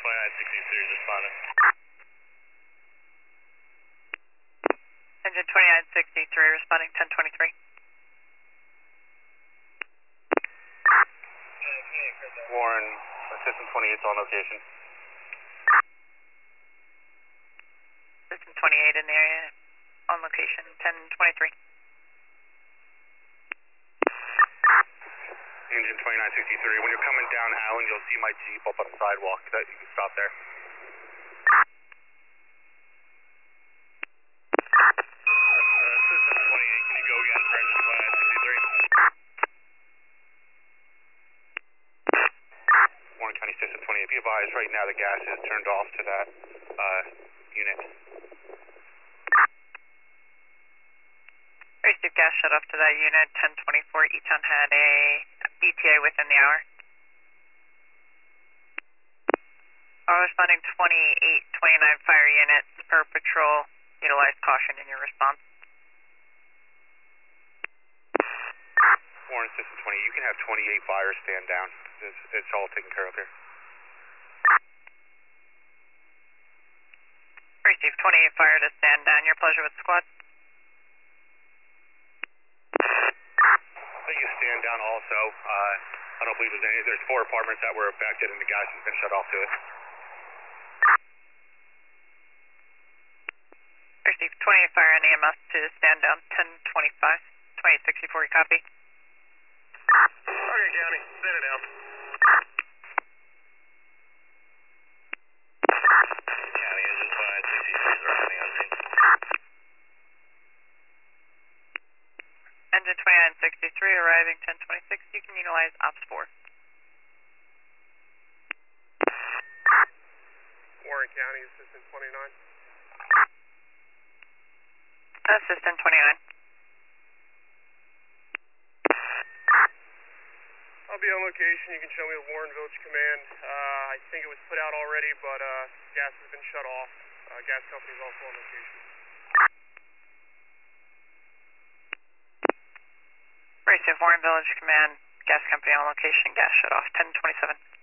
2963 responding. Engine 2963 responding 1023. Warren, System 28 is on location. System 28 in the area, on location 1023. Engine 2963, when you're coming down Allen, you'll see my Jeep up on the sidewalk. You can stop there. System 28, can you go again for engine 2963? Warren County System 28, be advised right now the gas is turned off to that unit. Received gas shut off to that unit 1024. Eton had a ETA within the hour. Responding 2829 fire units per patrol. Utilize caution in your response. Warren System 20, you can have 28 fires stand down. It's all taken care of here. Received 28 fire to stand down. Your pleasure with squad. Let you stand down also. I don't believe there's 4 apartments that were affected and the gas has been shut off to it. Received 28 fire and EMS to stand down 1025. 2864, copy. Okay, County, stand it down. County, engine 2963 is arriving on scene. Engine 2963 arriving 1026. You can utilize Ops 4. Warren County, Assistant 29. Assistant 29. I'll be on location. You can show me the Warren Village Command. I think it was put out already, but gas has been shut off. Gas company is also on location. Received Warren Village Command. Gas company on location. Gas shut off 1027.